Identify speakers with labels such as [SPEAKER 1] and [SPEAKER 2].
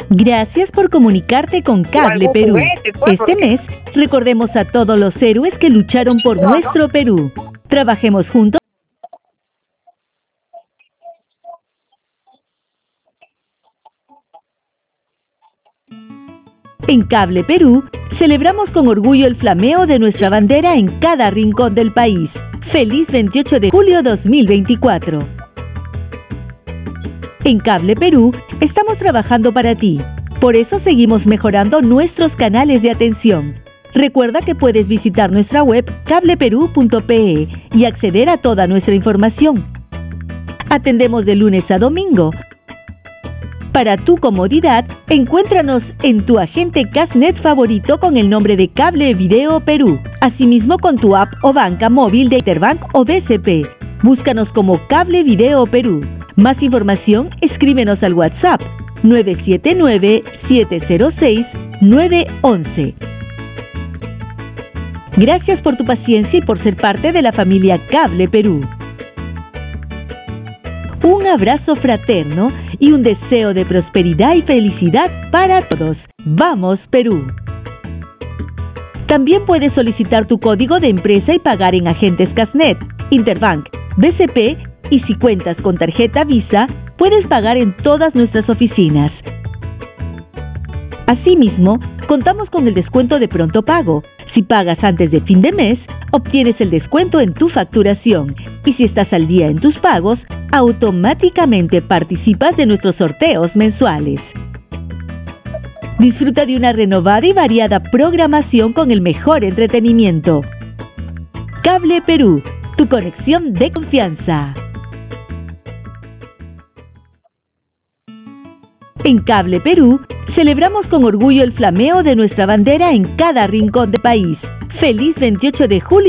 [SPEAKER 1] Gracias por comunicarte con Cable Perú. Este mes, recordemos a todos los héroes que lucharon por nuestro Perú. Trabajemos juntos. En Cable Perú, celebramos con orgullo el flameo de nuestra bandera en cada rincón del país. ¡Feliz 28 de julio 2024! En Cable Perú, estamos trabajando para ti. Por eso seguimos mejorando nuestros canales de atención. Recuerda que puedes visitar nuestra web cableperú.pe y acceder a toda nuestra información. Atendemos de lunes a domingo. Para tu comodidad, encuéntranos en tu agente Castnet favorito con el nombre de Cable Video Perú. Asimismo con tu app o banca móvil de Interbank o BCP. Búscanos como Cable Video Perú. Más información, escríbenos al WhatsApp 979-706-911. Gracias por tu paciencia y por ser parte de la familia Cable Perú. Un abrazo fraterno y un deseo de prosperidad y felicidad para todos. ¡Vamos, Perú! También puedes solicitar tu código de empresa y pagar en agentes Castnet, Interbank, BCP y si cuentas con tarjeta Visa, puedes pagar en todas nuestras oficinas. Asimismo, contamos con el descuento de pronto pago. Si pagas antes de fin de mes, obtienes el descuento en tu facturación. Y si estás al día en tus pagos, automáticamente participas de nuestros sorteos mensuales. Disfruta de una renovada y variada programación con el mejor entretenimiento. Cable Perú, tu conexión de confianza. En Cable Perú, celebramos con orgullo el flameo de nuestra bandera en cada rincón del país. ¡Feliz 28 de julio!